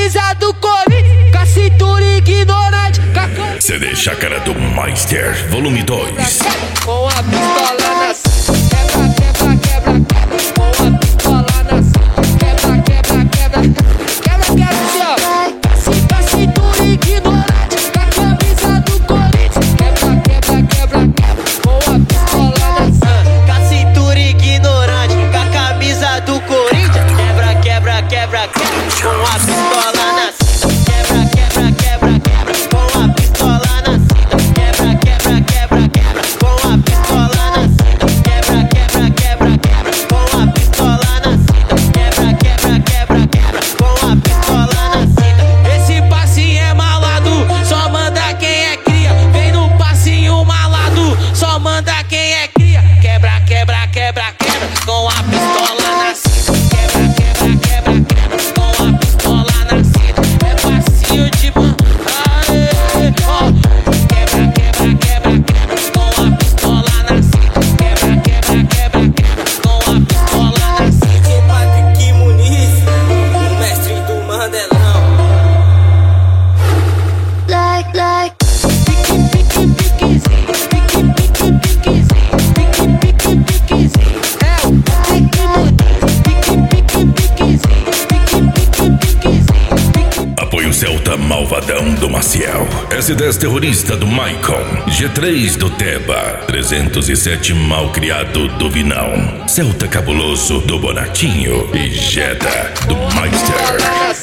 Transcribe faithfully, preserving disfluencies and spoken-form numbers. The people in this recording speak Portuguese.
camisa do Corinthians, com a cintura ignorante, com a camisa... C D Chácara do Meister, volume dois. Com a pistola na quebra, quebra, quebra, quebra. Com a pistola na quebra, quebra, quebra. Quebra, quebra, senhor. Com a cintura ignorante, com a camisa do Corinthians. Quebra, quebra, quebra, quebra. Com a pistola na Com a cintura ignorante, com a camisa do Corinthians. Quebra, quebra, quebra, quebra. Com a pistola na quebra, quebra, quebra, quebra. Com a pistola na quebra, quebra, quebra, quebra. Com a pistola na quebra, quebra, quebra, quebra. Com a pistola na quebra, quebra, quebra, quebra. Com a pistola na cinta. Esse passinho é malado, só manda quem é cria. Vem no passinho malado, só manda quem é cria. Quebra, quebra, quebra, quebra. Com a pistola na cinta. Quebra, quebra, quebra, quebra. Com a pistola na cinta. É passinho de mão. Aê, ó. Quebra, quebra, quebra, quebra. Com a pistola na cinta. Quebra, quebra, quebra, quebra. Com a pistola na cinta. Sou Patrick Muniz, o mestre do Mandelão. Like, like, Pique, pique, piquezinho. Pique, pique, piquezinho. Pique, pique, piquezinho. É o Patrick Muniz. Pique, pique, piquezinho. Pique, pique, piquezinho. Pique. Apoio Celta Malvadão do Maciel, S dez Terrorista do Maicon, G três do Teba, trezentos e sete Malcriado do Vinão, Celta Cabuloso do Bonatinho e Jetta do Meister.